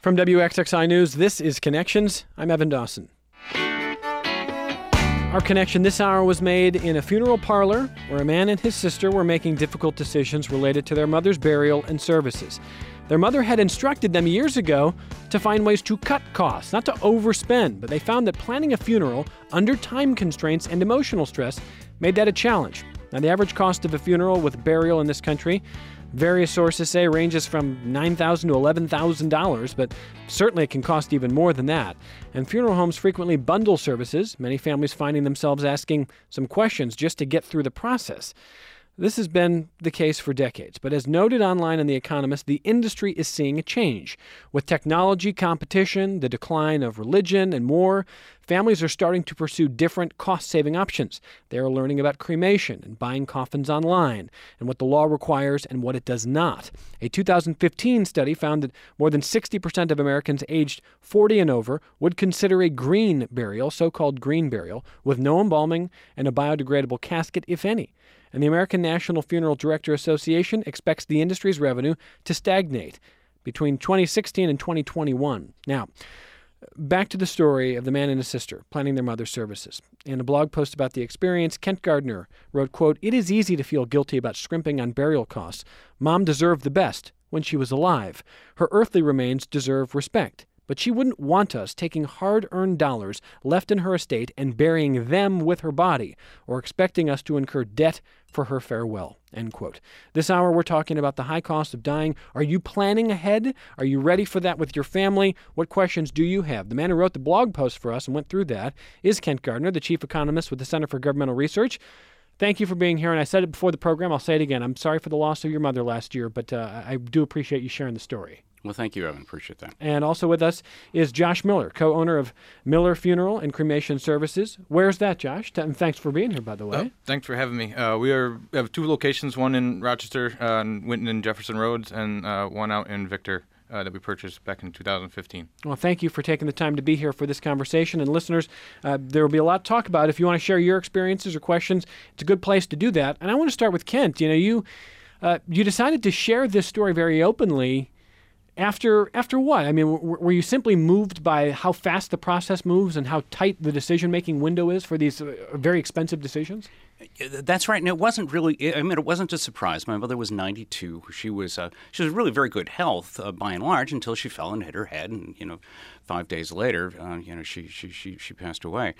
From WXXI News, this is Connections. I'm Evan Dawson. Our connection this hour was made in a funeral parlor where a man and his sister were making difficult decisions related to their mother's burial and services. Their mother had instructed them years ago to find ways to cut costs, not to overspend, but they found that planning a funeral under time constraints and emotional stress made that a challenge. Now, the average cost of a funeral with burial in this country, various sources say, ranges from $9,000 to $11,000, but certainly it can cost even more than that. And funeral homes frequently bundle services, many families finding themselves asking some questions just to get through the process. This has been the case for decades, but as noted online in The Economist, the industry is seeing a change. With technology, competition, the decline of religion, and more, families are starting to pursue different cost-saving options. They are learning about cremation and buying coffins online, and what the law requires and what it does not. A 2015 study found that more than 60% of Americans aged 40 and over would consider a green burial, so-called green burial, with no embalming and a biodegradable casket, if any. And the American National Funeral Director Association expects the industry's revenue to stagnate between 2016 and 2021. Now, back to the story of the man and his sister planning their mother's services. In a blog post about the experience, Kent Gardner wrote, quote, "It is easy to feel guilty about scrimping on burial costs. Mom deserved the best when she was alive. Her earthly remains deserve respect. But she wouldn't want us taking hard-earned dollars left in her estate and burying them with her body, or expecting us to incur debt for her farewell," end quote. This hour, we're talking about the high cost of dying. Are you planning ahead? Are you ready for that with your family? What questions do you have? The man who wrote the blog post for us and went through that is Kent Gardner, the chief economist with the Center for Governmental Research. Thank you for being here, and I said it before the program. I'll say it again. I'm sorry for the loss of your mother last year, but I do appreciate you sharing the story. Well, thank you, Evan. Appreciate that. And also with us is Josh Miller, co-owner of Miller Funeral and Cremation Services. Where's that, Josh? And thanks for being here, by the way. Thanks for having me. We have two locations, one in Rochester, Winton and Jefferson Roads, and one out in Victor that we purchased back in 2015. Well, thank you for taking the time to be here for this conversation. And listeners, there will be a lot to talk about. If you want to share your experiences or questions, it's a good place to do that. And I want to start with Kent. You decided to share this story very openly. After what? I mean, were you simply moved by how fast the process moves and how tight the decision-making window is for these very expensive decisions? That's right. And it wasn't really, it wasn't a surprise. My mother was 92. She was really very good health by and large until she fell and hit her head. And, 5 days later, she passed away.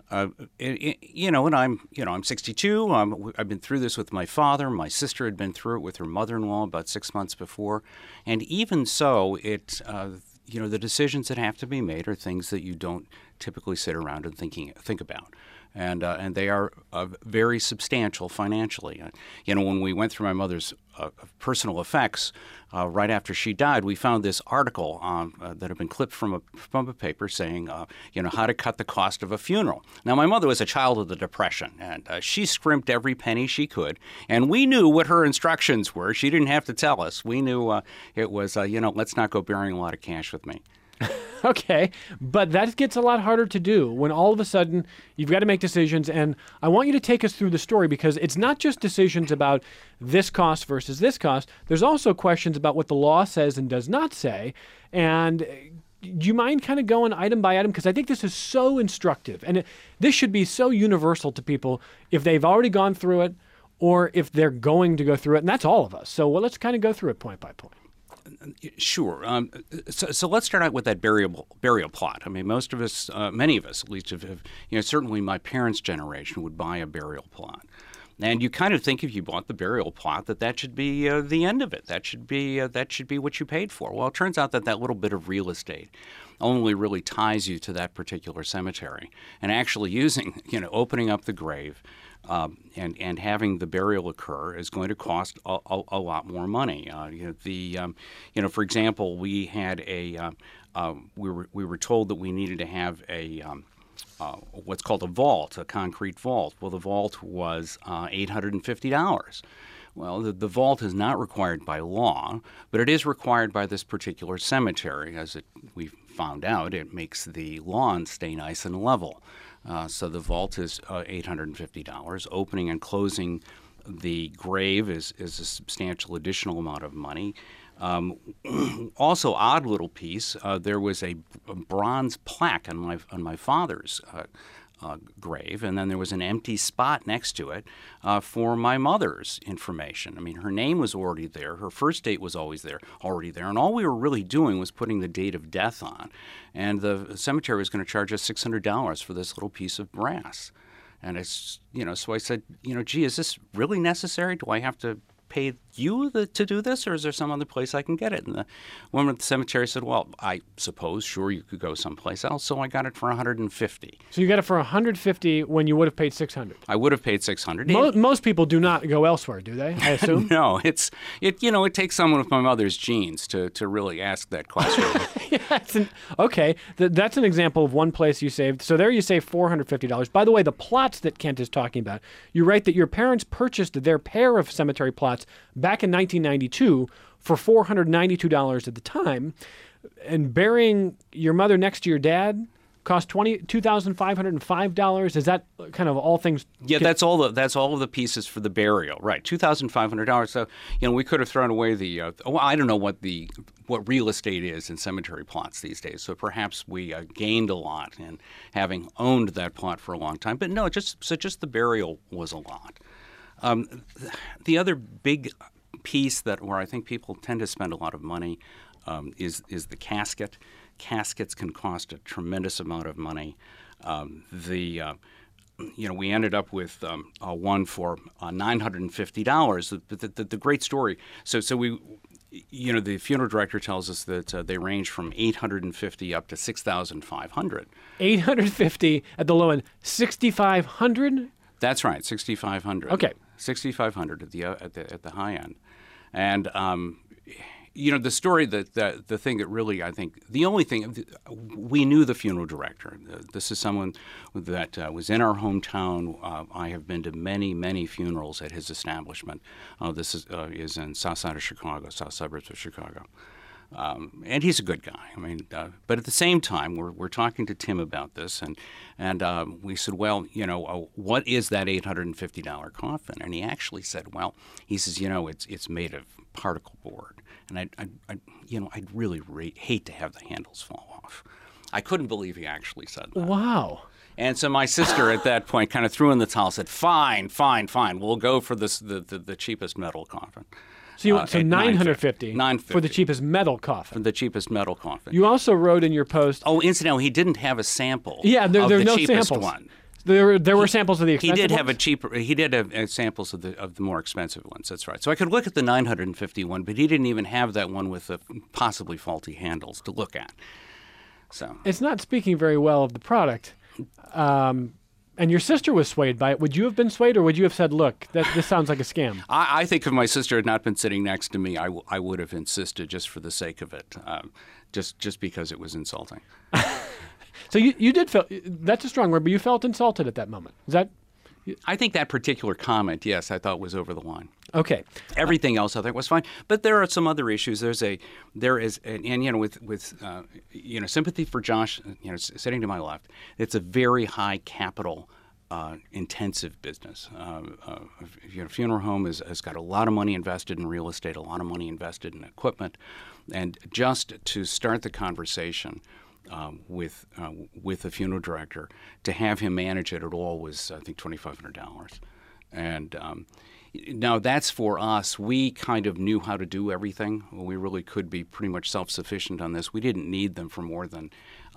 And I'm 62. I've been through this with my father. My sister had been through it with her mother-in-law about 6 months before. And even so, the decisions that have to be made are things that you don't typically sit around and think about. And they are very substantial financially. When we went through my mother's personal effects right after she died, we found this article that had been clipped from a paper saying, how to cut the cost of a funeral. Now, my mother was a child of the Depression, and she scrimped every penny she could. And we knew what her instructions were. She didn't have to tell us. We knew it was, let's not go burying a lot of cash with me. Okay, but that gets a lot harder to do when all of a sudden you've got to make decisions. And I want you to take us through the story because it's not just decisions about this cost versus this cost. There's also questions about what the law says and does not say. And do you mind kind of going item by item? Because I think this is so instructive. And this should be so universal to people if they've already gone through it or if they're going to go through it. And that's all of us. So let's kind of go through it point by point. Sure. So let's start out with that burial plot. I mean, most of us, many of us at least, have certainly my parents' generation would buy a burial plot. And you kind of think if you bought the burial plot that should be the end of it. That should be what you paid for. Well, it turns out that little bit of real estate only really ties you to that particular cemetery. And actually opening up the grave and having the burial occur is going to cost a lot more money. For example, we had we were told that we needed to have a what's called a vault, a concrete vault. Well, the vault was $850. Well, the vault is not required by law, but it is required by this particular cemetery. We found out, it makes the lawn stay nice and level. So the vault is $850. Opening and closing the grave is a substantial additional amount of money. Also, odd little piece. There was a bronze plaque on my father's grave, and then there was an empty spot next to it for my mother's information. I mean, her name was already there. Her first date was already there, and all we were really doing was putting the date of death on. And the cemetery was going to charge us $600 for this little piece of brass. And it's, so I said, gee, is this really necessary? Do I have to pay you to do this, or is there some other place I can get it? And the woman at the cemetery said, well, I suppose, sure, you could go someplace else. So I got it for $150. So you got it for $150 when you would have paid $600. I would have paid $600. Most people do not go elsewhere, do they? I assume. No, it takes someone with my mother's genes to really ask that question. Okay, that's an example of one place you saved. So there you saved $450. By the way, the plots that Kent is talking about, you write that your parents purchased their pair of cemetery plots back in 1992 for $492 at the time, and burying your mother next to your dad cost $2,505. Is that kind of all things? Yeah, that's all of the pieces for the burial, right? $2,500. So we could have thrown away I don't know what real estate is in cemetery plots these days. So perhaps we gained a lot in having owned that plot for a long time. But no, just the burial was a lot. The other big piece where I think people tend to spend a lot of money is the casket. Caskets can cost a tremendous amount of money. We ended up with one for $950. The great story. So we. The funeral director tells us that they range from $850 up to $6,500. $850 at the low end, $6,500. That's right, $6,500. Okay, $6,500 at the high end, and the story the thing that really, I think, the only thing, we knew the funeral director. This is someone that was in our hometown. I have been to many, many funerals at his establishment. This is in south side of Chicago, south suburbs of Chicago. And he's a good guy. I mean, but at the same time, we're talking to Tim about this, and we said, well, what is that $850 coffin? And he actually said, well, he says, it's made of particle board, and I'd really hate to have the handles fall off. I couldn't believe he actually said that. Wow. And so my sister at that point kind of threw in the towel, said, fine, we'll go for the cheapest metal coffin. So you went to $950 for the cheapest metal coffin. For the cheapest metal coffin. You also wrote in your post. Oh, incidentally, he didn't have a sample. Yeah, there of are the no cheapest samples. One. There were samples of the expensive He did have ones? He did have samples of the more expensive ones. That's right. So I could look at the $950 one, but he didn't even have that one with the possibly faulty handles to look at. So it's not speaking very well of the product. And your sister was swayed by it. Would you have been swayed, or would you have said, look, this sounds like a scam? I think if my sister had not been sitting next to me, I would have insisted just for the sake of it, just because it was insulting. So you did feel, that's a strong word, but you felt insulted at that moment. Is that? I think that particular comment, yes, I thought was over the line. Okay. Everything else I think was fine, but there are some other issues. With sympathy for Josh, sitting to my left, it's a very high capital intensive business. Funeral home has got a lot of money invested in real estate, a lot of money invested in equipment, and just to start the conversation with the funeral director, to have him manage it at all was, I think, $2,500. And now that's for us. We kind of knew how to do everything. We really could be pretty much self-sufficient on this. We didn't need them for more than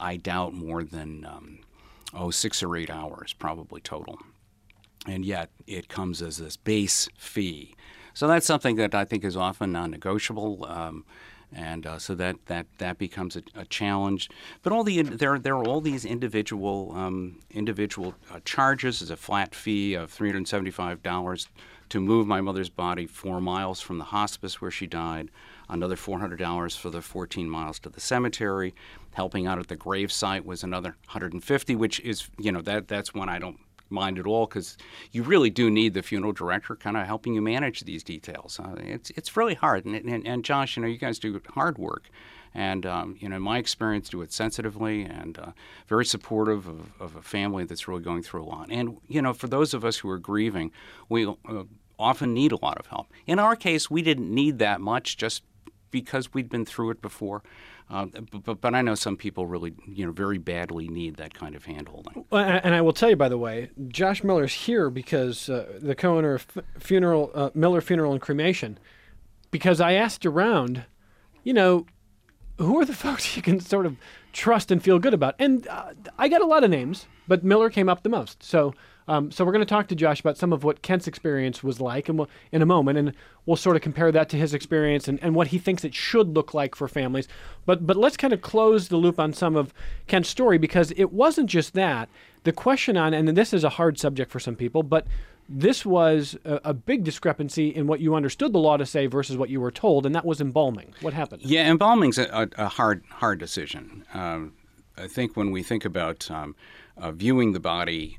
6 or 8 hours probably total. And yet it comes as this base fee. So that's something that I think is often non-negotiable. And so that becomes a challenge. But there are all these individual charges. There's a flat fee of $375 to move my mother's body 4 miles from the hospice where she died. Another $400 for the 14 miles to the cemetery. Helping out at the grave site was another $150, which is that's one I don't mind at all, because you really do need the funeral director kind of helping you manage these details. It's really hard, and Josh, you guys do hard work, and in my experience, do it sensitively and very supportive of a family that's really going through a lot. And for those of us who are grieving, we often need a lot of help. In our case, we didn't need that much, just because we'd been through it before. But I know some people really, very badly need that kind of handholding. Well, and I will tell you, by the way, Josh Miller's here because the co-owner of Miller Funeral and Cremation, because I asked around, who are the folks you can sort of trust and feel good about? And I got a lot of names, but Miller came up the most. So we're going to talk to Josh about some of what Kent's experience was like in a moment, and we'll sort of compare that to his experience and what he thinks it should look like for families. But let's kind of close the loop on some of Kent's story, because it wasn't just that. The question on, and this is a hard subject for some people, but this was a big discrepancy in what you understood the law to say versus what you were told, and that was embalming. What happened? Yeah, embalming's a hard decision. I think when we think about viewing the body,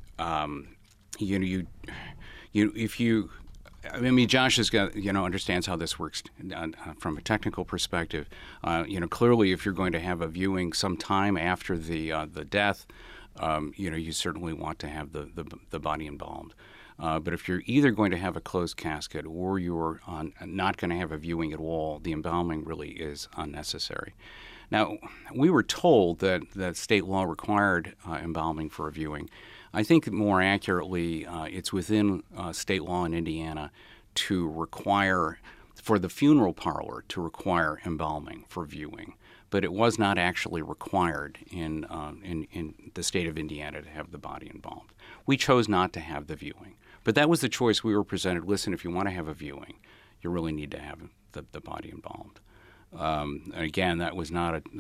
Josh has got, understands how this works from a technical perspective. Clearly, if you're going to have a viewing sometime after the death, you certainly want to have the body embalmed. But if you're either going to have a closed casket or you're not going to have a viewing at all, the embalming really is unnecessary. Now, we were told that state law required embalming for a viewing. I think more accurately, it's within state law in Indiana to require, for the funeral parlor, to require embalming for viewing. But it was not actually required in the state of Indiana to have the body embalmed. We chose not to have the viewing. But that was the choice we were presented. Listen, if you want to have a viewing, you really need to have the body embalmed. Again, that was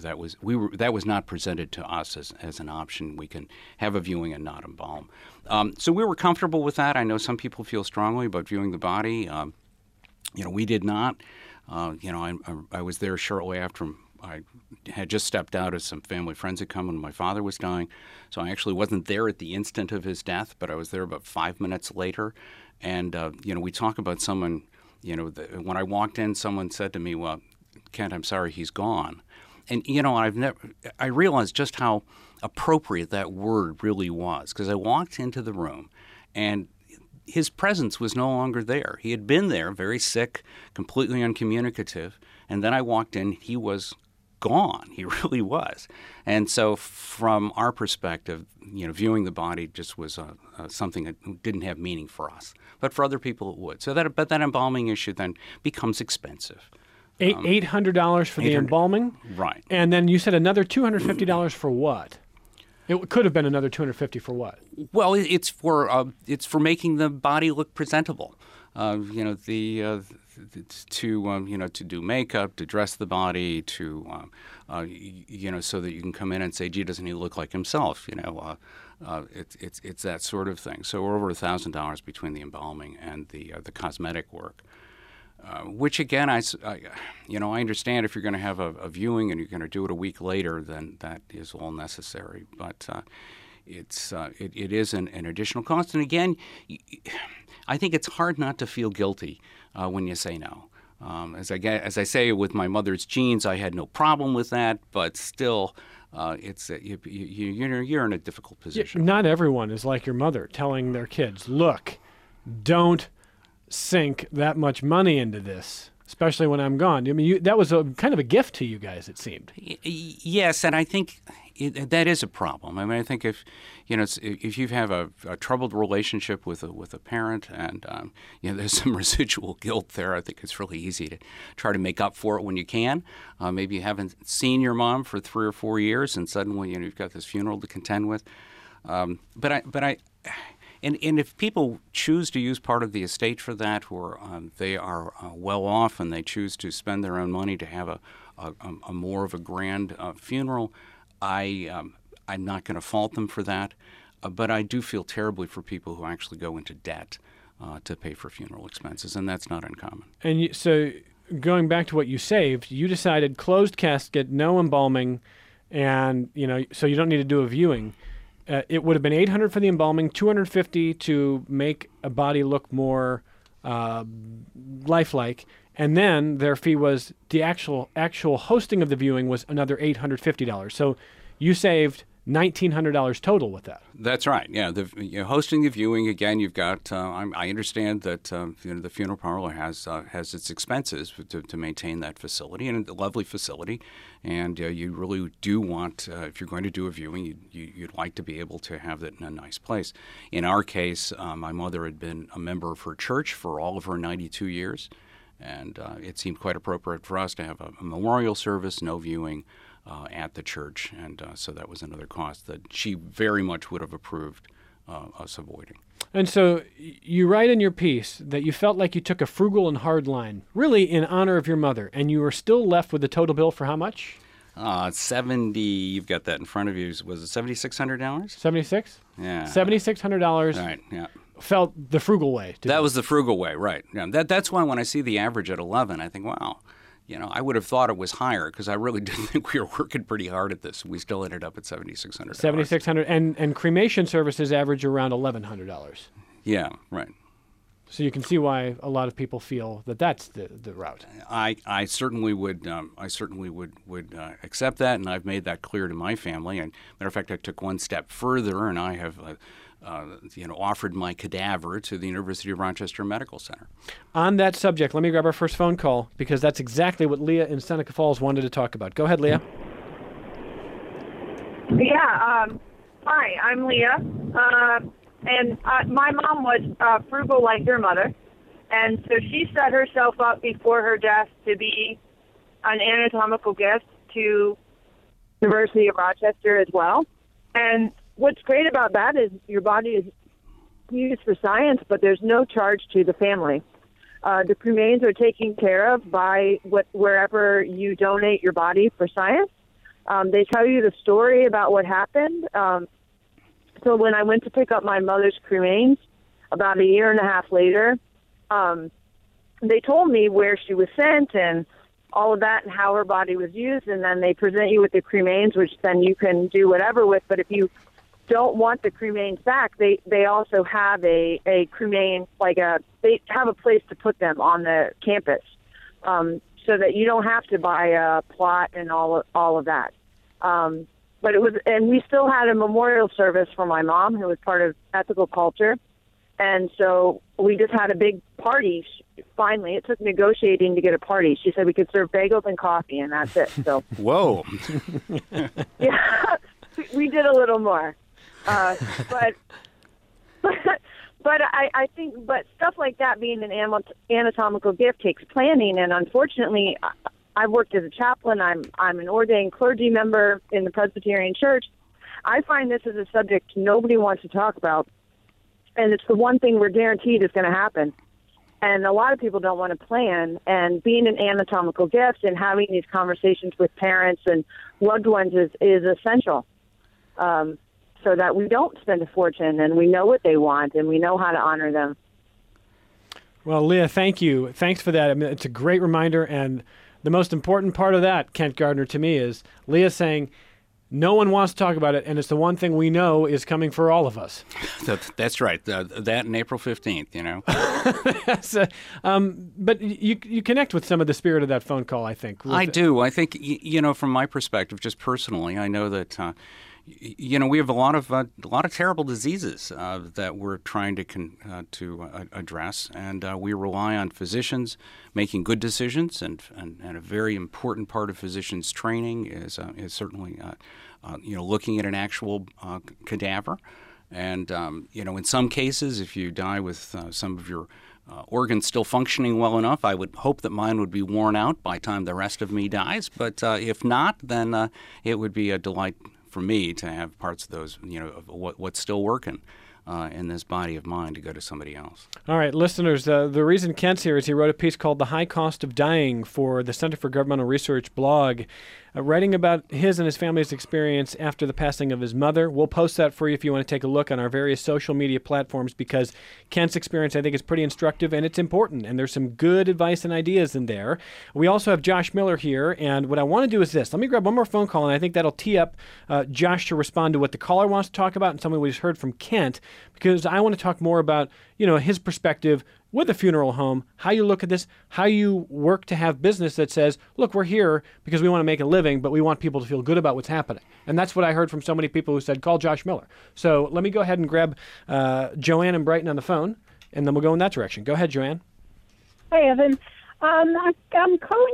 not presented to us as an option. We can have a viewing and not embalm. So we were comfortable with that. I know some people feel strongly about viewing the body. We did not. I was there shortly after I had just stepped out as some family friends had come when my father was dying. So I actually wasn't there at the instant of his death, but I was there about 5 minutes later. And, we talk about someone, when I walked in, someone said to me, well, Kent, I'm sorry, he's gone. And, I realized just how appropriate that word really was, because I walked into the room and his presence was no longer there. He had been there, very sick, completely uncommunicative. And then I walked in, he was gone. He really was. And so from our perspective, viewing the body just was something that didn't have meaning for us. But for other people, it would. But that embalming issue then becomes expensive. $800 for the embalming? Right. And then you said another $250 for what? It could have been another $250 for what? Well, it's for making the body look presentable. To do makeup, to dress the body, so that you can come in and say, gee, doesn't he look like himself? It's that sort of thing. So we're over $1,000 between the embalming and the cosmetic work. Which again, I understand if you're going to have a viewing and you're going to do it a week later, then that is all necessary. But it is an additional cost. And again, I think it's hard not to feel guilty when you say no. As I say, with my mother's genes, I had no problem with that, but still, you're in a difficult position. Not everyone is like your mother, telling their kids, "Look, don't sink that much money into this, especially when I'm gone." I mean, that was kind of a gift to you guys, it seemed. Yes, and I think that is a problem. I mean, I think if you have a troubled relationship with a parent, and there's some residual guilt there, I think it's really easy to try to make up for it when you can. Maybe you haven't seen your mom for 3 or 4 years, and suddenly you've got this funeral to contend with. And if people choose to use part of the estate for that, or they are well off and they choose to spend their own money to have a more of a grand funeral, I'm not going to fault them for that. But I do feel terribly for people who actually go into debt to pay for funeral expenses, and that's not uncommon. And so going back to what you saved, you decided closed casket, no embalming, and so you don't need to do a viewing. It would have been $800 for the embalming, $250 to make a body look more lifelike, and then their fee was the actual hosting of the viewing was another $850. So you saved $1,900 total with that. That's right. Yeah, hosting the viewing again. You've got. I understand that the funeral parlor has its expenses to maintain that facility, and a lovely facility. And you really do want, if you're going to do a viewing, you'd like to be able to have that in a nice place. In our case, my mother had been a member of her church for all of her 92 years, and it seemed quite appropriate for us to have a memorial service, no viewing. At the church, and so that was another cost that she very much would have approved us avoiding. And so you write in your piece that you felt like you took a frugal and hard line, really in honor of your mother, and you were still left with the total bill for how much? 70, you've got that in front of you, was it $7,600? 76? Yeah. $7,600. Right, yeah. Felt the frugal way. That was the frugal way, right. Yeah, that's why when I see the average at 11, I think, wow. I would have thought it was higher because I really did think we were working pretty hard at this. We still ended up at $7,600. $7,600, and cremation services average around $1,100. Yeah, right. So you can see why a lot of people feel that that's the route. I certainly would. I certainly would accept that, and I've made that clear to my family. And matter of fact, I took one step further, and I have. Offered my cadaver to the University of Rochester Medical Center. On that subject, let me grab our first phone call because that's exactly what Leah in Seneca Falls wanted to talk about. Go ahead, Leah. Yeah. Hi, I'm Leah. And my mom was frugal like your mother. And so she set herself up before her death to be an anatomical gift to University of Rochester as well. And what's great about that is your body is used for science, but there's no charge to the family. The cremains are taken care of by wherever you donate your body for science. They tell you the story about what happened. So when I went to pick up my mother's cremains about a year and a half later, they told me where she was sent and all of that and how her body was used, and then they present you with the cremains, which then you can do whatever with. But if you don't want the cremains back, they also have a cremain, they have a place to put them on the campus, so that you don't have to buy a plot and all of that. But it was, and we still had a memorial service for my mom, who was part of ethical culture, and so we just had a big party. Finally, it took negotiating to get a party. She said we could serve bagels and coffee, and that's it. So whoa, yeah, we did a little more. But I think, stuff like that being an anatomical gift takes planning, and unfortunately, I've worked as a chaplain. I'm an ordained clergy member in the Presbyterian Church. I find this is a subject nobody wants to talk about, and it's the one thing we're guaranteed is going to happen. And a lot of people don't want to plan, and being an anatomical gift and having these conversations with parents and loved ones is essential. So that we don't spend a fortune and we know what they want and we know how to honor them. Well, Leah, thank you. Thanks for that. I mean, it's a great reminder. And the most important part of that, Kent Gardner, to me is Leah saying no one wants to talk about it. And it's the one thing we know is coming for all of us. That's right. That and April 15th, But you connect with some of the spirit of that phone call, I think. I do. I think, from my perspective, just personally, I know that we have a lot of terrible diseases that we're trying to address, and we rely on physicians making good decisions, and a very important part of physicians' training is certainly looking at an actual cadaver, and in some cases, if you die with some of your organs still functioning well enough, I would hope that mine would be worn out by the time the rest of me dies. But if not, then it would be a delight for me to have parts of those, of what's still working in this body of mine to go to somebody else. All right, listeners, the reason Kent's here is he wrote a piece called The High Cost of Dying for the Center for Governmental Research blog, writing about his and his family's experience after the passing of his mother. We'll post that for you if you want to take a look on our various social media platforms, because Kent's experience, I think, is pretty instructive and it's important, and there's some good advice and ideas in there. We also have Josh Miller here, and what I want to do is this. Let me grab one more phone call, and I think that'll tee up Josh to respond to what the caller wants to talk about and something we just heard from Kent, because I want to talk more about, his perspective with a funeral home, how you look at this, how you work to have business that says, look, we're here because we want to make a living, but we want people to feel good about what's happening. And that's what I heard from so many people who said, call Josh Miller. So let me go ahead and grab Joanne and Brighton on the phone, and then we'll go in that direction. Go ahead, Joanne. Hi, Evan. I'm going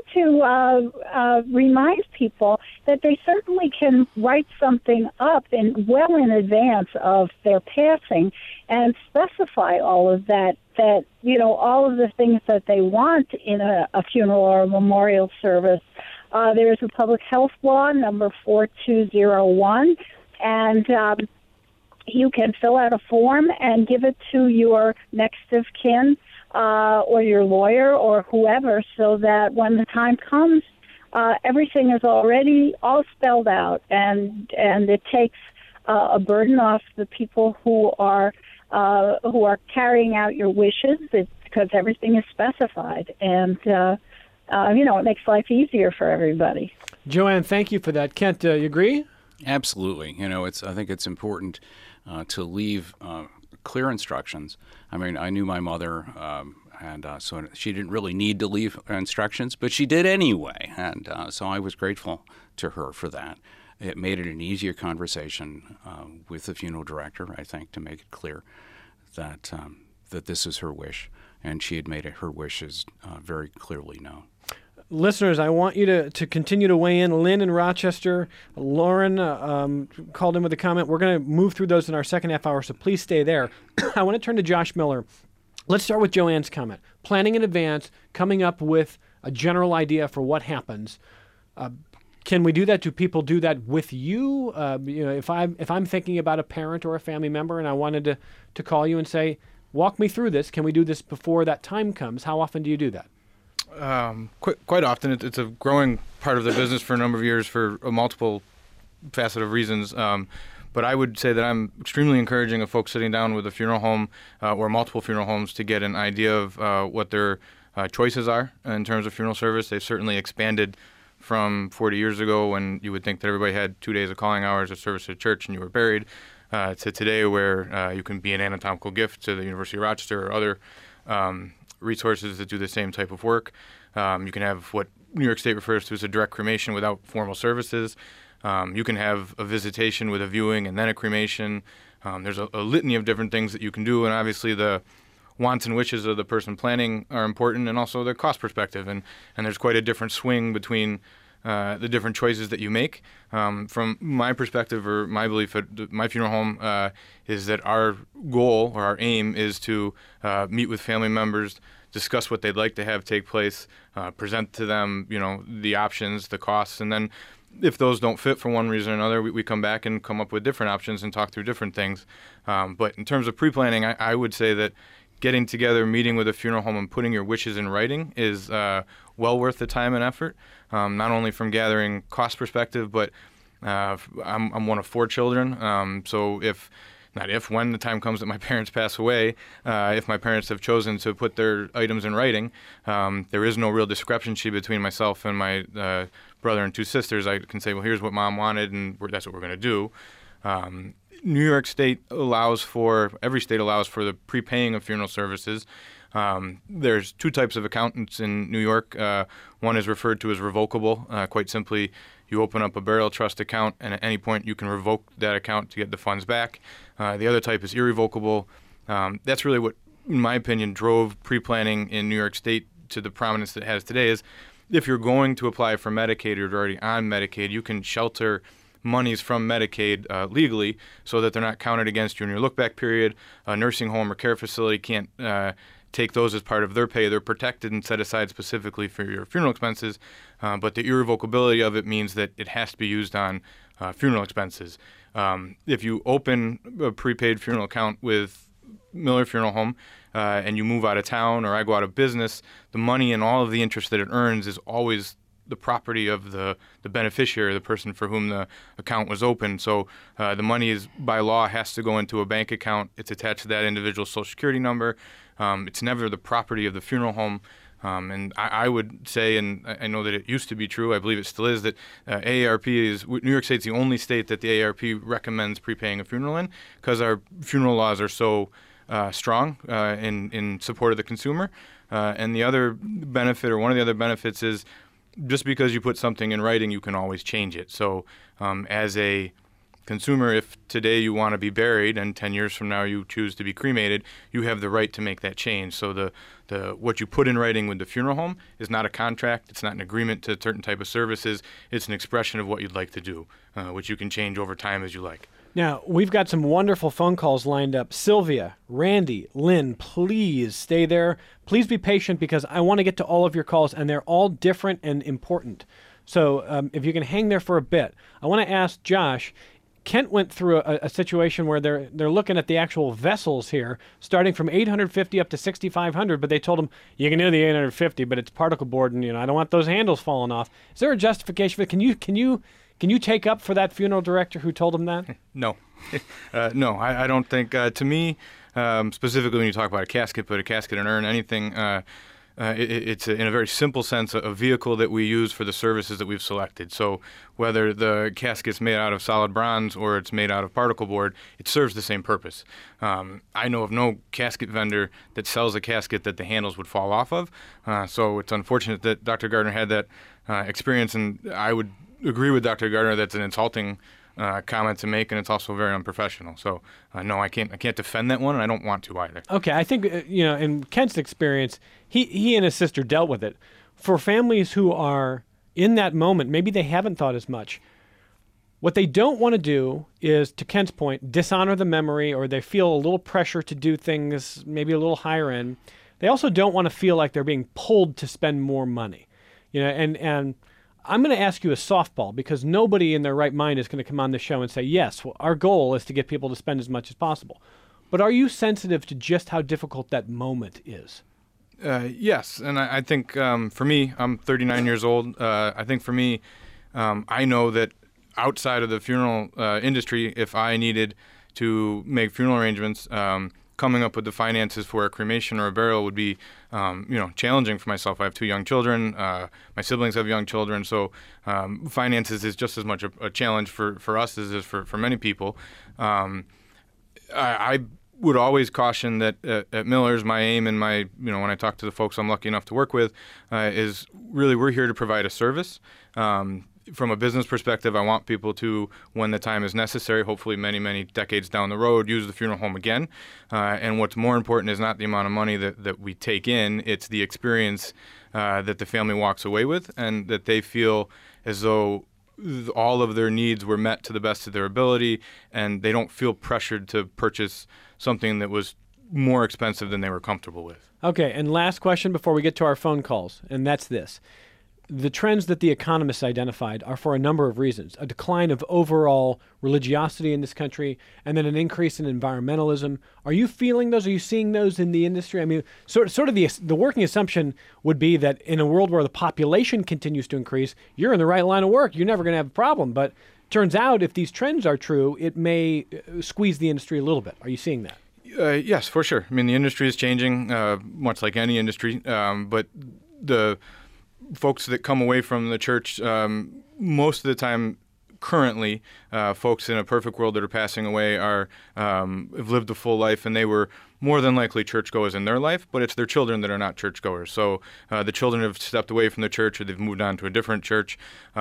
to remind people that they certainly can write something up well in advance of their passing and specify all of that, all of the things that they want in a funeral or a memorial service. There's a public health law, number 4201, and you can fill out a form and give it to your next of kin or your lawyer or whoever, so that when the time comes, everything is already all spelled out, and it takes a burden off the people who are carrying out your wishes, because everything is specified, and it makes life easier for everybody. Joanne, thank you for that. Kent, you agree? Absolutely. I think it's important to leave clear instructions. I mean, I knew my mother, and so she didn't really need to leave instructions, but she did anyway, and so I was grateful to her for that. It made it an easier conversation with the funeral director, I think, to make it clear that that this is her wish, and she had made her wishes very clearly known. Listeners, I want you to continue to weigh in. Lynn in Rochester, Lauren called in with a comment. We're going to move through those in our second half hour, so please stay there. I want to turn to Josh Miller. Let's start with Joanne's comment. Planning in advance, coming up with a general idea for what happens. Can we do that? Do people do that with you? If I'm thinking about a parent or a family member and I wanted to call you and say, walk me through this, can we do this before that time comes? How often do you do that? Quite often. It's a growing part of the business for a number of years for a multiple facet of reasons. But I would say that I'm extremely encouraging of folks sitting down with a funeral home or multiple funeral homes to get an idea of what their choices are in terms of funeral service. They've certainly expanded from 40 years ago, when you would think that everybody had 2 days of calling hours of service at church and you were buried, to today where you can be an anatomical gift to the University of Rochester or other resources that do the same type of work. You can have what New York State refers to as a direct cremation without formal services. You can have a visitation with a viewing and then a cremation. There's a litany of different things that you can do, and obviously the wants and wishes of the person planning are important, and also the cost perspective. And there's quite a different swing between the different choices that you make. From my perspective, or my belief at my funeral home, is that our goal or our aim is to meet with family members, discuss what they'd like to have take place, present to them, the options, the costs, and then if those don't fit for one reason or another, we come back and come up with different options and talk through different things. But in terms of pre-planning, I would say that getting together, meeting with a funeral home, and putting your wishes in writing is well worth the time and effort, not only from gathering cost perspective, but I'm one of 4 children, so when the time comes that my parents pass away, if my parents have chosen to put their items in writing, there is no real discrepancy between myself and my brother and 2 sisters. I can say, well, here's what Mom wanted, and that's what we're going to do. New York State every state allows for the prepaying of funeral services. There's 2 types of accountants in New York. One is referred to as revocable. Quite simply, you open up a burial trust account, and at any point you can revoke that account to get the funds back. The other type is irrevocable. That's really what, in my opinion, drove pre-planning in New York State to the prominence that it has today. Is if you're going to apply for Medicaid or you're already on Medicaid, you can shelter monies from Medicaid legally so that they're not counted against you in your look-back period. A nursing home or care facility can't take those as part of their pay. They're protected and set aside specifically for your funeral expenses, but the irrevocability of it means that it has to be used on funeral expenses. If you open a prepaid funeral account with Miller Funeral Home and you move out of town or I go out of business, the money and all of the interest that it earns is always the property of the beneficiary, the person for whom the account was opened. So the money is, by law, has to go into a bank account. It's attached to that individual's Social Security number. It's never the property of the funeral home. And I would say, and I know that it used to be true, I believe it still is, that AARP New York State's the only state that the AARP recommends prepaying a funeral in, because our funeral laws are so strong in support of the consumer. And the other benefit, or one of the other benefits, is just because you put something in writing, you can always change it. So as a consumer, if today you want to be buried and 10 years from now you choose to be cremated, you have the right to make that change. So the what you put in writing with the funeral home is not a contract. It's not an agreement to a certain type of services. It's an expression of what you'd like to do, which you can change over time as you like. Now, we've got some wonderful phone calls lined up. Sylvia, Randy, Lynn, please stay there. Please be patient because I want to get to all of your calls, and they're all different and important. So if you can hang there for a bit, I want to ask Josh. Kent went through a situation where they're looking at the actual vessels here, starting from 850 up to 6,500, but they told him, you can do the 850, but it's particle board, and I don't want those handles falling off. Is there a justification for it? Can you take up for that funeral director who told him that? No. No, I don't think. To me, specifically when you talk about a casket, but a casket and urn, anything, it's in a very simple sense a vehicle that we use for the services that we've selected. So whether the casket's made out of solid bronze or it's made out of particle board, it serves the same purpose. I know of no casket vendor that sells a casket that the handles would fall off of. So it's unfortunate that Dr. Gardner had that experience, and I would agree with Dr. Gardner that's an insulting comment to make, and it's also very unprofessional. So no, I can't defend that one, and I don't want to either. Okay, I think in Kent's experience, he and his sister dealt with it. For families who are in that moment, maybe they haven't thought as much. What they don't want to do is, to Kent's point, dishonor the memory, or they feel a little pressure to do things maybe a little higher end. They also don't want to feel like they're being pulled to spend more money, and I'm going to ask you a softball because nobody in their right mind is going to come on the show and say, yes, well, our goal is to get people to spend as much as possible. But are you sensitive to just how difficult that moment is? Yes, and I think for me, I'm 39 years old. I think for me, I know that outside of the funeral industry, if I needed to make funeral arrangements, coming up with the finances for a cremation or a burial would be, challenging for myself. I have 2 young children. My siblings have young children. So finances is just as much a challenge for us as it is for many people. I would always caution that at Miller's, my aim and my, when I talk to the folks I'm lucky enough to work with, is really we're here to provide a service. From a business perspective, I want people to, when the time is necessary, hopefully many, many decades down the road, use the funeral home again. And what's more important is not the amount of money that we take in, it's the experience that the family walks away with, and that they feel as though all of their needs were met to the best of their ability, and they don't feel pressured to purchase something that was more expensive than they were comfortable with. Okay, and last question before we get to our phone calls, and that's this. The trends that the economists identified are for a number of reasons. A decline of overall religiosity in this country, and then an increase in environmentalism. Are you feeling those? Are you seeing those in the industry? I mean, sort of the working assumption would be that in a world where the population continues to increase, you're in the right line of work. You're never going to have a problem. But turns out if these trends are true, it may squeeze the industry a little bit. Are you seeing that? Yes, for sure. I mean, the industry is changing, much like any industry, but the folks that come away from the church, most of the time, currently, folks in a perfect world that are passing away have lived a full life, and they were more than likely churchgoers in their life, but it's their children that are not churchgoers. So the children have stepped away from the church, or they've moved on to a different church.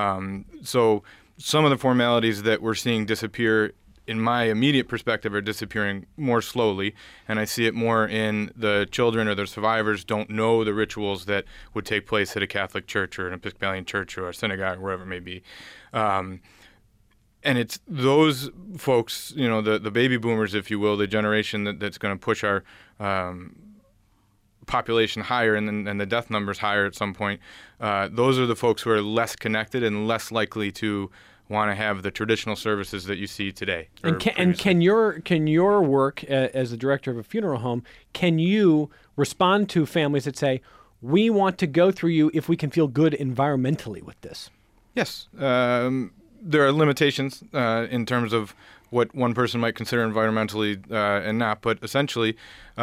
So some of the formalities that we're seeing disappear in my immediate perspective, are disappearing more slowly, and I see it more in the children or their survivors don't know the rituals that would take place at a Catholic church or an Episcopalian church or a synagogue, wherever it may be. And it's those folks, the baby boomers, if you will, the generation that's going to push our population higher and the death numbers higher at some point. Those are the folks who are less connected and less likely to want to have the traditional services that you see today. And can your work as the director of a funeral home, can you respond to families that say, we want to go through you if we can feel good environmentally with this? Yes. There are limitations in terms of what one person might consider environmentally and not, but essentially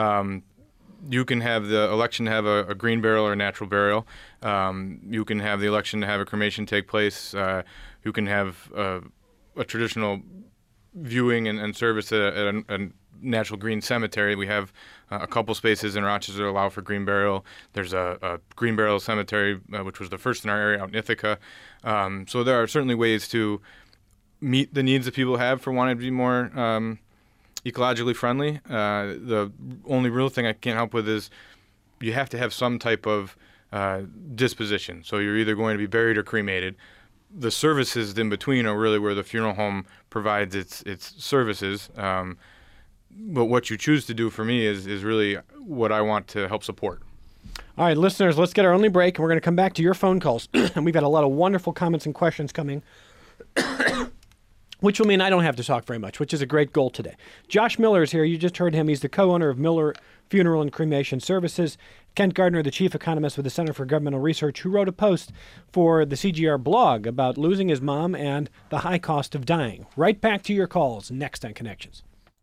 you can have the election to have a green burial or a natural burial. You can have the election to have a cremation take place. You can have a traditional viewing and service at a natural green cemetery. We have a couple spaces in Rochester that allow for green burial. There's a green burial cemetery, which was the first in our area out in Ithaca. So there are certainly ways to meet the needs that people have for wanting to be more ecologically friendly. The only real thing I can't help with is you have to have some type of disposition. So you're either going to be buried or cremated. The services in between are really where the funeral home provides its services. But what you choose to do for me is really what I want to help support. All right, listeners, let's get our only break, and we're going to come back to your phone calls. And we've had a lot of wonderful comments and questions coming, which will mean I don't have to talk very much, which is a great goal today. Josh Miller is here. You just heard him. He's the co-owner of Miller Funeral and Cremation Services. Kent Gardner, the chief economist with the Center for Governmental Research, who wrote a post for the CGR blog about losing his mom and the high cost of dying. Right back to your calls next on Connections.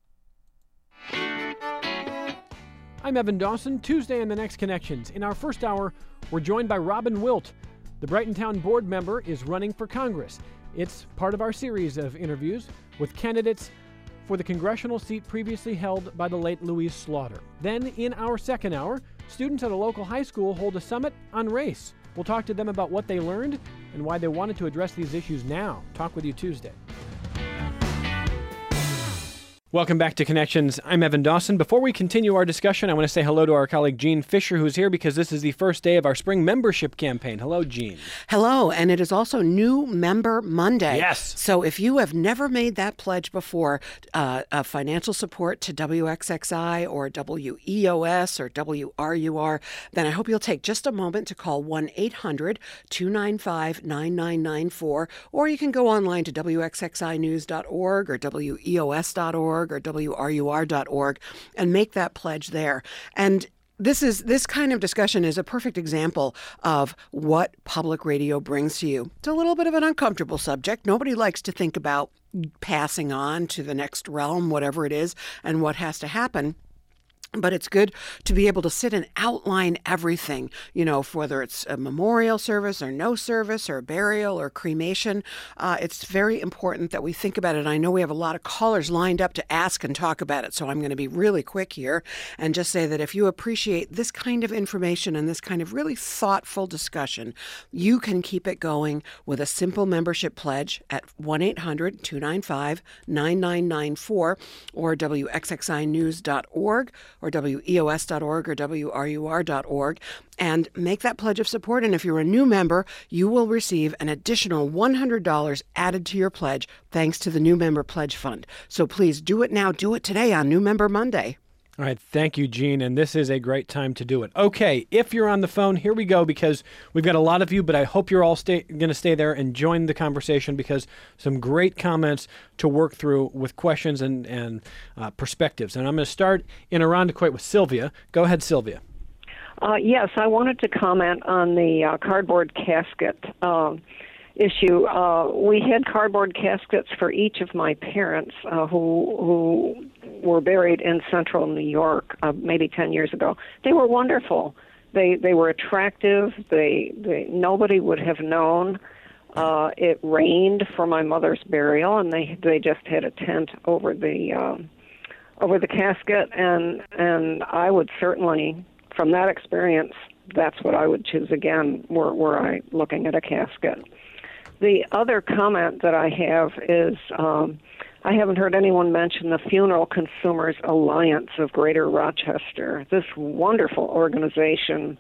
I'm Evan Dawson. Tuesday in the Next Connections. In our first hour, we're joined by Robin Wilt. The Brightontown board member is running for Congress. It's part of our series of interviews with candidates for the congressional seat previously held by the late Louise Slaughter. Then, in our second hour, students at a local high school hold a summit on race. We'll talk to them about what they learned and why they wanted to address these issues now. Talk with you Tuesday. Welcome back to Connections. I'm Evan Dawson. Before we continue our discussion, I want to say hello to our colleague Jean Fisher, who's here because this is the first day of our spring membership campaign. Hello, Jean. Hello, and it is also New Member Monday. Yes. So if you have never made that pledge before, financial support to WXXI or WEOS or WRUR, then I hope you'll take just a moment to call 1-800-295-9994, or you can go online to WXXInews.org or WEOS.org or WRUR.org and make that pledge there. And this kind of discussion is a perfect example of what public radio brings to you. It's a little bit of an uncomfortable subject. Nobody likes to think about passing on to the next realm, whatever it is, and what has to happen. But it's good to be able to sit and outline everything, whether it's a memorial service or no service or burial or cremation. It's very important that we think about it. I know we have a lot of callers lined up to ask and talk about it, so I'm going to be really quick here and just say that if you appreciate this kind of information and this kind of really thoughtful discussion, you can keep it going with a simple membership pledge at 1-800-295-9994 or WXXInews.org or WEOS.org or WRUR.org, and make that pledge of support. And if you're a new member, you will receive an additional $100 added to your pledge thanks to the New Member Pledge Fund. So please do it now. Do it today on New Member Monday. All right, thank you, Jean, and this is a great time to do it. Okay, if you're on the phone, here we go, because we've got a lot of you, but I hope you're all going to stay there and join the conversation, because some great comments to work through with questions and perspectives. And I'm going to start in Irondequoit with Sylvia. Go ahead, Sylvia. Yes, I wanted to comment on the cardboard casket issue. We had cardboard caskets for each of my parents who were buried in central New York maybe 10 years ago. They were wonderful. They were attractive. Nobody would have known. It rained for my mother's burial, and they just had a tent over the casket, and I would certainly, from that experience, that's what I would choose again were I looking at a casket. The other comment that I have is I haven't heard anyone mention the Funeral Consumers Alliance of Greater Rochester. This wonderful organization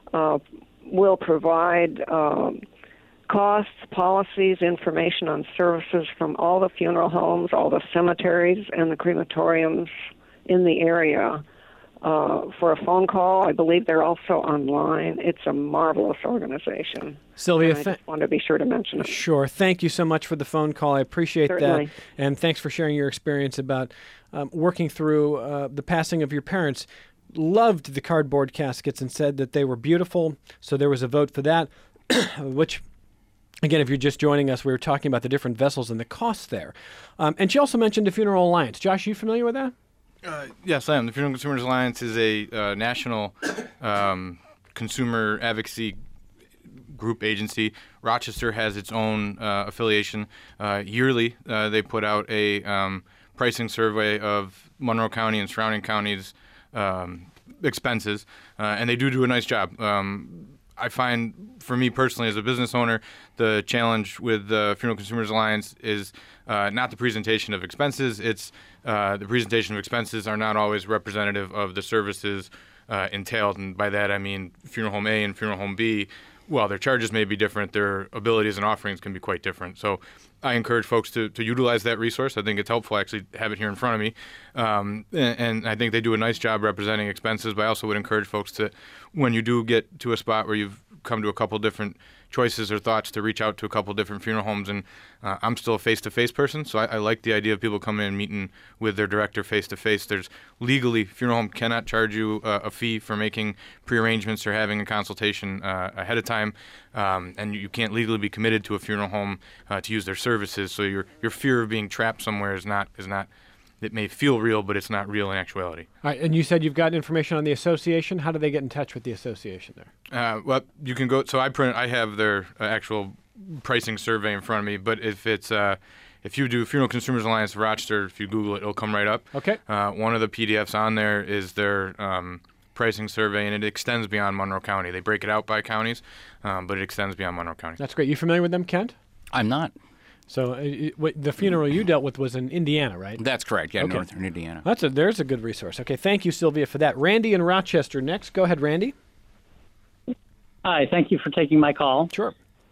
will provide costs, policies, information on services from all the funeral homes, all the cemeteries, and the crematoriums in the area. For a phone call, I believe they're also online. It's a marvelous organization. Sylvia, I just want to be sure to mention it. Sure. Thank you so much for the phone call. I appreciate that. And thanks for sharing your experience about working through the passing of your parents. Loved the cardboard caskets and said that they were beautiful. So there was a vote for that, which, again, if you're just joining us, we were talking about the different vessels and the costs there. And she also mentioned the Funeral Alliance. Josh, are you familiar with that? Yes, I am. The Funeral Consumers Alliance is a national consumer advocacy group agency. Rochester has its own affiliation. Yearly, they put out a pricing survey of Monroe County and surrounding counties' expenses, and they do a nice job. I find, for me personally, as a business owner, the challenge with the Funeral Consumers Alliance is not the presentation of expenses. It's the presentation of expenses are not always representative of the services entailed, and by that I mean Funeral Home A and Funeral Home B. While their charges may be different, their abilities and offerings can be quite different. So I encourage folks to utilize that resource. I think it's helpful. I actually have it here in front of me. And I think they do a nice job representing expenses, but I also would encourage folks to, when you do get to a spot where you've come to a couple different choices or thoughts, to reach out to a couple different funeral homes. And I'm still a face-to-face person, so I like the idea of people coming in and meeting with their director face-to-face. There's legally, funeral home cannot charge you a fee for making prearrangements or having a consultation ahead of time, and you can't legally be committed to a funeral home to use their services. So your fear of being trapped somewhere is not. It may feel real, but it's not real in actuality. All right, and you said you've got information on the association. How do they get in touch with the association there? Well, you can go. So I have their actual pricing survey in front of me. But if you do Funeral Consumers Alliance of Rochester, if you Google it, it'll come right up. Okay. One of the PDFs on there is their pricing survey, and it extends beyond Monroe County. They break it out by counties, but it extends beyond Monroe County. That's great. You familiar with them, Kent? I'm not. So the funeral you dealt with was in Indiana, right? That's correct. Yeah, Okay. Northern Indiana. There's a good resource. Okay, thank you, Sylvia, for that. Randy in Rochester next. Go ahead, Randy. Hi, thank you for taking my call. Sure.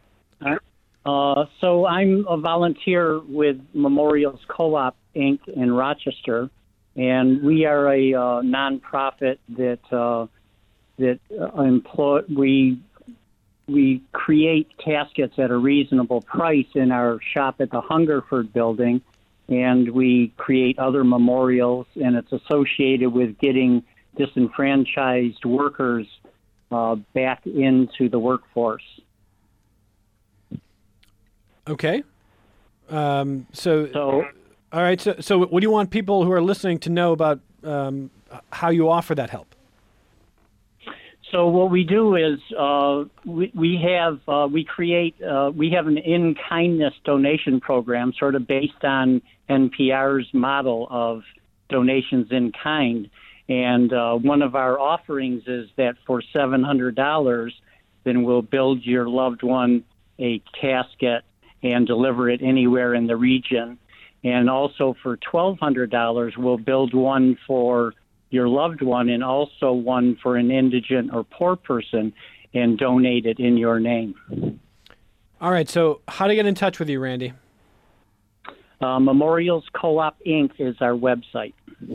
So I'm a volunteer with Memorials Co-op, Inc. in Rochester, and we are a nonprofit that we create caskets at a reasonable price in our shop at the Hungerford building, and we create other memorials, and it's associated with getting disenfranchised workers back into the workforce. Okay. All right. So what do you want people who are listening to know about how you offer that help? So what we do is we have an in-kindness donation program, sort of based on NPR's model of donations in kind. And one of our offerings is that for $700, then we'll build your loved one a casket and deliver it anywhere in the region. And also for $1,200, we'll build one for your loved one and also one for an indigent or poor person and donate it in your name. All right. So how to get in touch with you, Randy? Memorials Co-op Inc. is our website.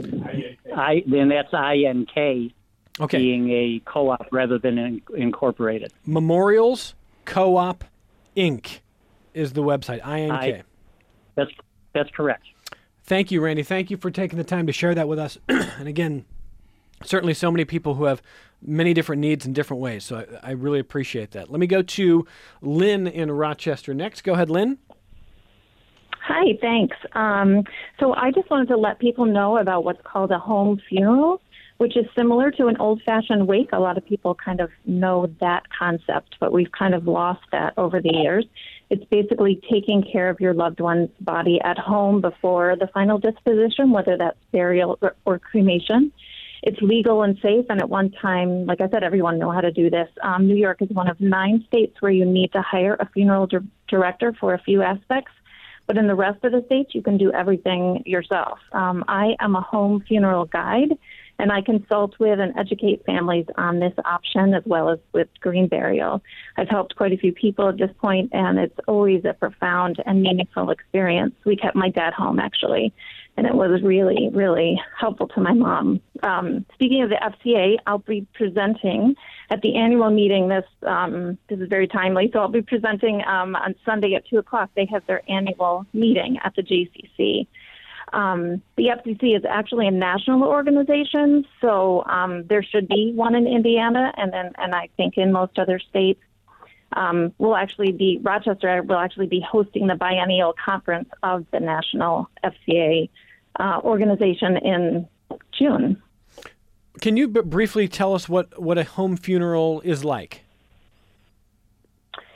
Then that's INK, okay, being a co-op rather than incorporated. Memorials Co-op Inc. is the website, INK. That's correct. Thank you, Randy. Thank you for taking the time to share that with us. And again, certainly so many people who have many different needs in different ways. So I really appreciate that. Let me go to Lynn in Rochester next. Go ahead, Lynn. Hi, thanks. So I just wanted to let people know about what's called a home funeral, which is similar to an old-fashioned wake. A lot of people kind of know that concept, but we've kind of lost that over the years. It's basically taking care of your loved one's body at home before the final disposition, whether that's burial or cremation. It's legal and safe, and at one time, like I said, everyone knew how to do this. New York is one of 9 states where you need to hire a funeral director for a few aspects, but in the rest of the states, you can do everything yourself. I am a home funeral guide, and I consult with and educate families on this option as well as with green burial. I've helped quite a few people at this point, and it's always a profound and meaningful experience. We kept my dad home, actually, and it was really, really helpful to my mom. Speaking of the FCA, I'll be presenting at the annual meeting. This is very timely, so I'll be presenting on Sunday at 2 o'clock. They have their annual meeting at the JCC. The FCC is actually a national organization, so there should be one in Indiana, and I think in most other states. Rochester will actually be hosting the biennial conference of the national FCA organization in June. Can you briefly tell us what a home funeral is like?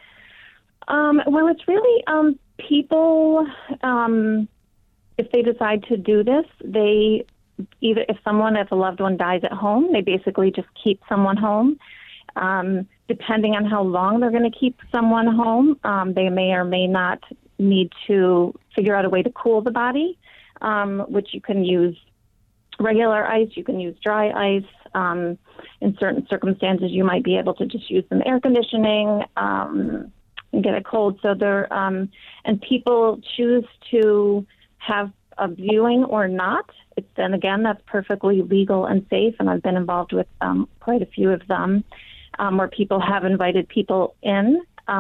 Well, it's really people, if they decide to do this, they either, if a loved one dies at home, they basically just keep someone home. Depending on how long they're going to keep someone home, they may or may not need to figure out a way to cool the body, which you can use regular ice, you can use dry ice. In certain circumstances, you might be able to just use some air conditioning and get it cold. So and people choose to have a viewing or not. Then again, that's perfectly legal and safe, and I've been involved with quite a few of them where people have invited people in.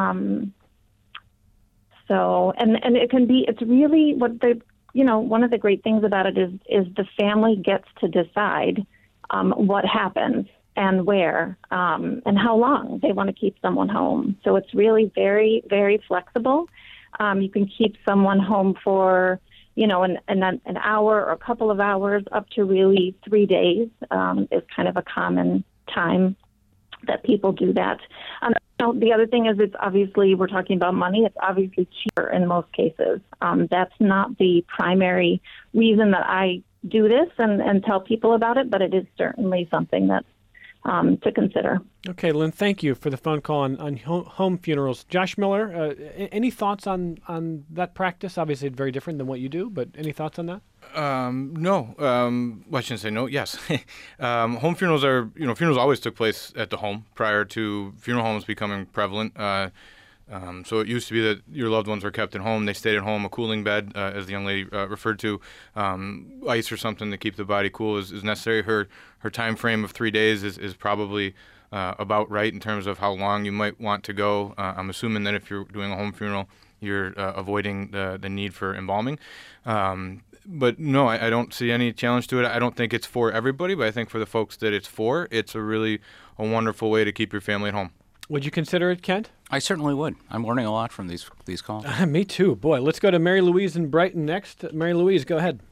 And it can be, it's really one of the great things about it is the family gets to decide what happens and where and how long they want to keep someone home. So it's really very, very flexible. You can keep someone home for, an hour or a couple of hours up to really 3 days is kind of a common time that people do that. The other thing is it's obviously, we're talking about money, it's obviously cheaper in most cases. That's not the primary reason that I do this and tell people about it, but it is certainly something that's to consider. Okay, Lynn, thank you for the phone call on home funerals. Josh Miller, any thoughts on that practice? Obviously, it's very different than what you do, but any thoughts on that? No. I shouldn't say no. Yes. Home funerals funerals always took place at the home prior to funeral homes becoming prevalent. So it used to be that your loved ones were kept at home. They stayed at home. A cooling bed, as the young lady referred to, ice or something to keep the body cool is necessary. Her time frame of 3 days is probably about right in terms of how long you might want to go. I'm assuming that if you're doing a home funeral, you're avoiding the need for embalming. But no, I don't see any challenge to it. I don't think it's for everybody, but I think for the folks that it's for, it's a wonderful way to keep your family at home. Would you consider it, Kent? I certainly would. I'm learning a lot from these calls. Me too. Boy, let's go to Mary Louise in Brighton next. Mary Louise, go ahead.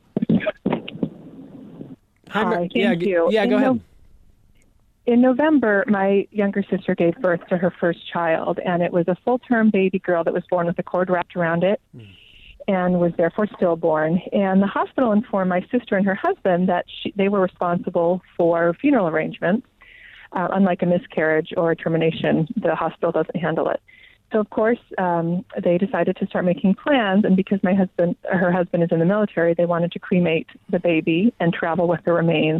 Hi, thank you. Yeah, go ahead. In November, my younger sister gave birth to her first child, and it was a full-term baby girl that was born with a cord wrapped around it and was therefore stillborn. And the hospital informed my sister and her husband that they were responsible for funeral arrangements. Unlike a miscarriage or a termination, the hospital doesn't handle it. So, of course, they decided to start making plans, and because her husband is in the military, they wanted to cremate the baby and travel with the remains.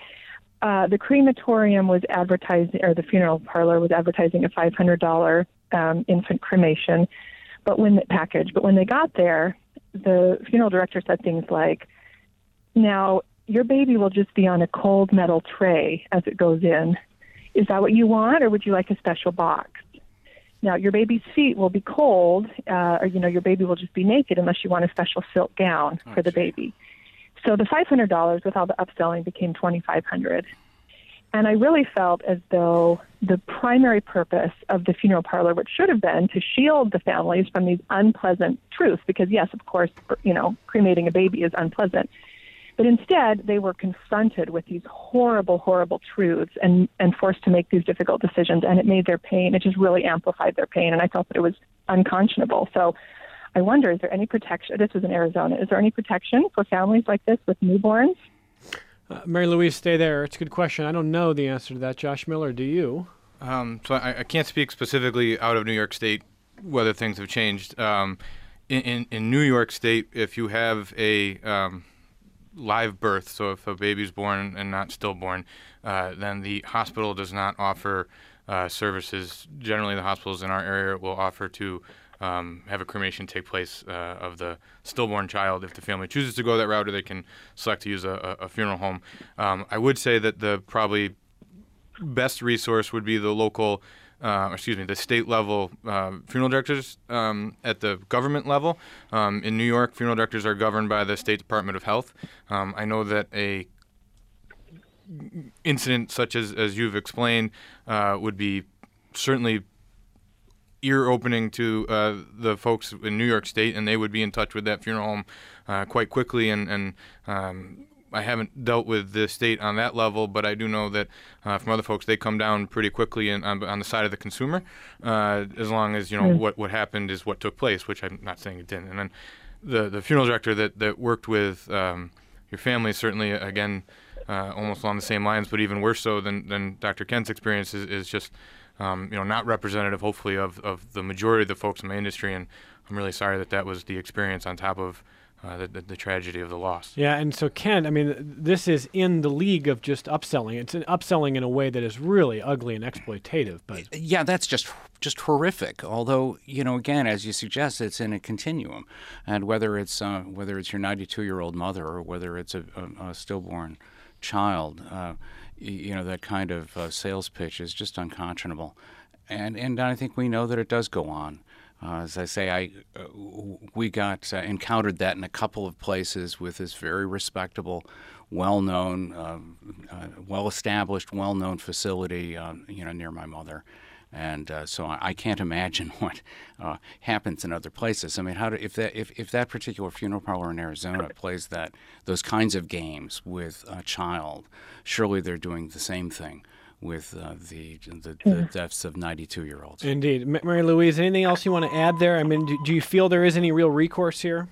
The crematorium was advertising, or the funeral parlor was advertising a $500 infant cremation package. But when they got there, the funeral director said things like, "Now, your baby will just be on a cold metal tray as it goes in. Is that what you want, or would you like a special box? Now, your baby's feet will be cold, or your baby will just be naked unless you want a special silk gown for the baby." So the $500 with all the upselling became $2,500. And I really felt as though the primary purpose of the funeral parlor, which should have been to shield the families from these unpleasant truths, because yes, of course, cremating a baby is unpleasant. But instead, they were confronted with these horrible, horrible truths and forced to make these difficult decisions. And it made their pain, it just really amplified their pain. And I felt that it was unconscionable. So I wonder, is there any protection? This was in Arizona. Is there any protection for families like this with newborns? Mary Louise, stay there. It's a good question. I don't know the answer to that. Josh Miller, do you? So I can't speak specifically out of New York State whether things have changed. In New York State, if you have a live birth, so if a baby's born and not stillborn, then the hospital does not offer services. Generally, the hospitals in our area will offer to have a cremation take place of the stillborn child if the family chooses to go that route, or they can select to use a funeral home. I would say that the probably best resource would be the local, the state level funeral directors at the government level. In New York, funeral directors are governed by the State Department of Health. I know that a incident such as you've explained would be certainly ear-opening to the folks in New York State, and they would be in touch with that funeral home quite quickly and I haven't dealt with the state on that level, but I do know that from other folks, they come down pretty quickly on the side of the consumer, as long as what happened is what took place, which I'm not saying it didn't. And then the funeral director that worked with your family, certainly, again, almost along the same lines, but even worse so than Dr. Kent's experience is just not representative, hopefully, of the majority of the folks in my industry. And I'm really sorry that was the experience on top of the tragedy of the loss. Yeah, and so Ken, I mean, this is in the league of just upselling. It's an upselling in a way that is really ugly and exploitative. But yeah, that's just horrific. Although, again, as you suggest, it's in a continuum, and whether it's your 92-year-old mother or whether it's a stillborn child, that kind of sales pitch is just unconscionable, and I think we know that it does go on. As I say, we got encountered that in a couple of places with this very respectable, well-known, well-established, well-known facility, near my mother, and so I can't imagine what happens in other places. I mean, if that particular funeral parlor in Arizona plays those kinds of games with a child, surely they're doing the same thing with the deaths of 92-year-olds. Indeed. Mary Louise, anything else you want to add there? I mean, do you feel there is any real recourse here?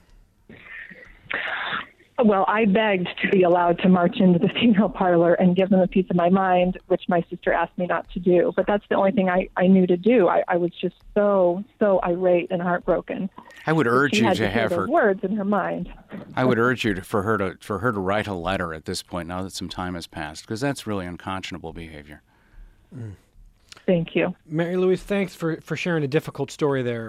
Well, I begged to be allowed to march into the funeral parlor and give them a piece of my mind, which my sister asked me not to do. But that's the only thing I knew to do. I was just so irate and heartbroken. I would urge you to have her words in her mind. I would urge you for her to write a letter at this point, now that some time has passed, because that's really unconscionable behavior. Thank you, Mary Louise. Thanks for sharing a difficult story there.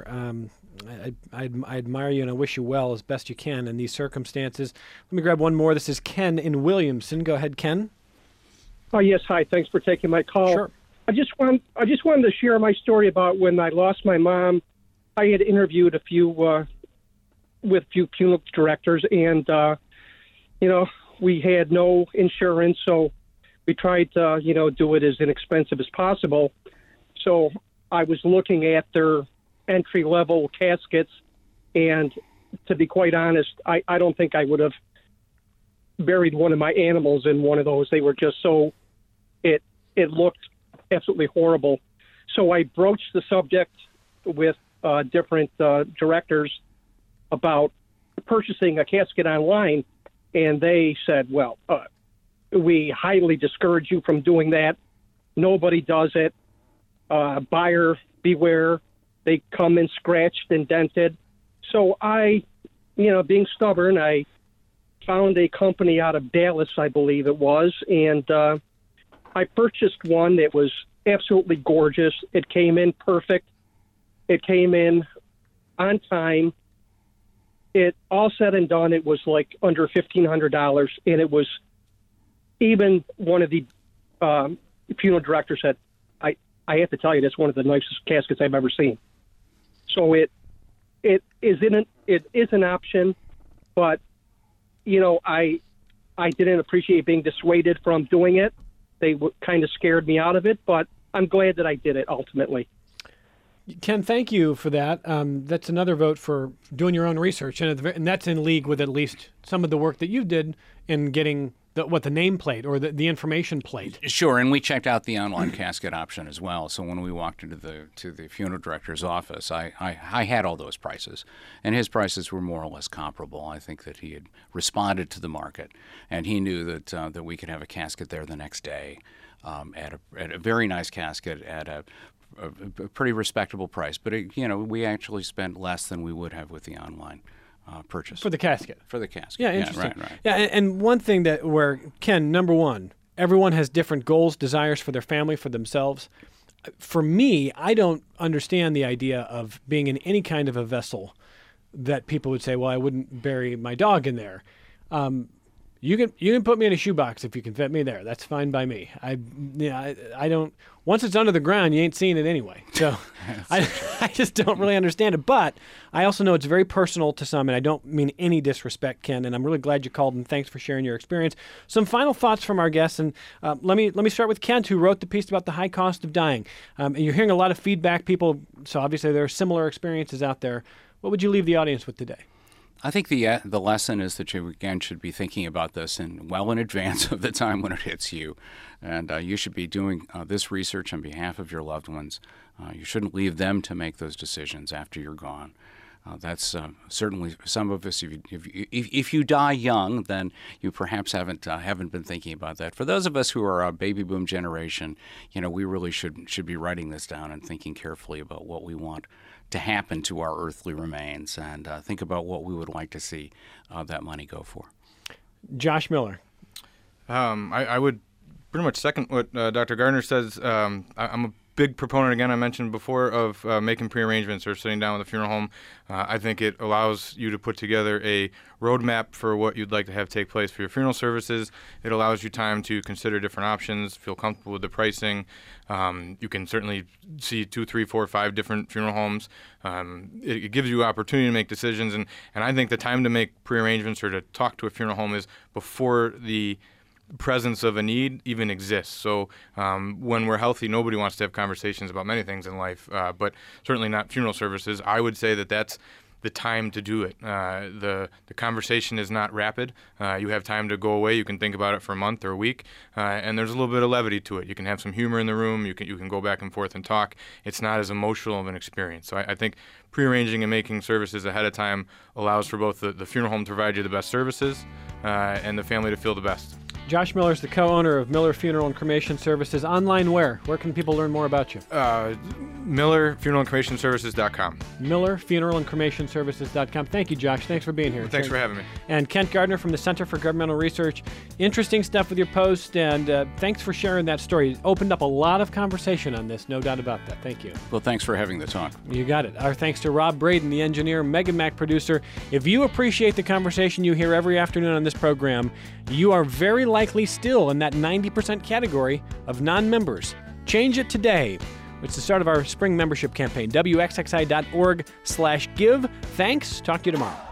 I admire you, and I wish you well as best you can in these circumstances. Let me grab one more. This is Ken in Williamson. Go ahead, Ken. Oh, yes. Hi. Thanks for taking my call. Sure. I just wanted to share my story about when I lost my mom. I had interviewed a few funeral directors, and we had no insurance, so we tried to do it as inexpensive as possible. So I was looking at their entry-level caskets, and to be quite honest, I don't think I would have buried one of my animals in one of those. They were just so, it looked absolutely horrible. So I broached the subject with different directors about purchasing a casket online, and they said, well, we highly discourage you from doing that. Nobody does it. Buyer beware. They come in scratched and dented. So I, being stubborn, I found a company out of Dallas, I believe it was, and I purchased one that was absolutely gorgeous. It came in perfect. It came in on time. It all said and done, it was like under $1,500, and it was, even one of the funeral directors said, I have to tell you, that's one of the nicest caskets I've ever seen. So it is an option, but I didn't appreciate being dissuaded from doing it. They kind of scared me out of it, but I'm glad that I did it ultimately. Ken, thank you for that. That's another vote for doing your own research, and that's in league with at least some of the work that you did in getting the nameplate or the information plate. Sure, and we checked out the online casket option as well. So when we walked into the funeral director's office, I had all those prices, and his prices were more or less comparable. I think that he had responded to the market, and he knew that we could have a casket there the next day at a very nice casket at a pretty respectable price. But we actually spent less than we would have with the online purchase. For the casket. For the casket. Yeah, interesting. Right. Yeah, and one thing where, Ken, number one, everyone has different goals, desires for their family, for themselves. For me, I don't understand the idea of being in any kind of a vessel that people would say, well, I wouldn't bury my dog in there. You can put me in a shoebox if you can fit me there. That's fine by me. I don't. Once it's under the ground, you ain't seeing it anyway. So I just don't really understand it. But I also know it's very personal to some, and I don't mean any disrespect, Ken. And I'm really glad you called, and thanks for sharing your experience. Some final thoughts from our guests, and let me start with Kent, who wrote the piece about the high cost of dying. And you're hearing a lot of feedback, people. So obviously there are similar experiences out there. What would you leave the audience with today? I think the lesson is that you, again, should be thinking about this well in advance of the time when it hits you. And you should be doing this research on behalf of your loved ones. You shouldn't leave them to make those decisions after you're gone. That's certainly some of us. If you die young, then you perhaps haven't been thinking about that. For those of us who are a baby boom generation, we really should be writing this down and thinking carefully about what we want to happen to our earthly remains, and think about what we would like to see that money go for. Josh Miller. I would pretty much second what Dr. Gardner says. I'm a big proponent, again, I mentioned before, of making prearrangements or sitting down with a funeral home. I think it allows you to put together a roadmap for what you'd like to have take place for your funeral services. It allows you time to consider different options, feel comfortable with the pricing. You can certainly see 2, 3, 4, 5 different funeral homes. It gives you opportunity to make decisions, and I think the time to make prearrangements or to talk to a funeral home is before the presence of a need even exists. So when we're healthy, nobody wants to have conversations about many things in life, but certainly not funeral services. I would say that that's the time to do it. The conversation is not rapid. You have time to go away. You can think about it for a month or a week, and there's a little bit of levity to it. You can have some humor in the room. You can go back and forth and talk. It's not as emotional of an experience. So I think prearranging and making services ahead of time allows for both the funeral home to provide you the best services and the family to feel the best. Josh Miller is the co-owner of Miller Funeral and Cremation Services. Online where? Where can people learn more about you? MillerFuneralAndCremationServices.com. MillerFuneralAndCremationServices.com. Thank you, Josh. Thanks for being here. Thanks for having me. And Kent Gardner from the Center for Governmental Research. Interesting stuff with your post, and thanks for sharing that story. It opened up a lot of conversation on this, no doubt about that. Thank you. Well, thanks for having the talk. You got it. Our thanks to Rob Braden, the engineer, Megan Mack, producer. If you appreciate the conversation you hear every afternoon on this program, you are very likely still in that 90% category of non-members. Change it today. It's the start of our spring membership campaign, wxxi.org/give. Thanks. Talk to you tomorrow.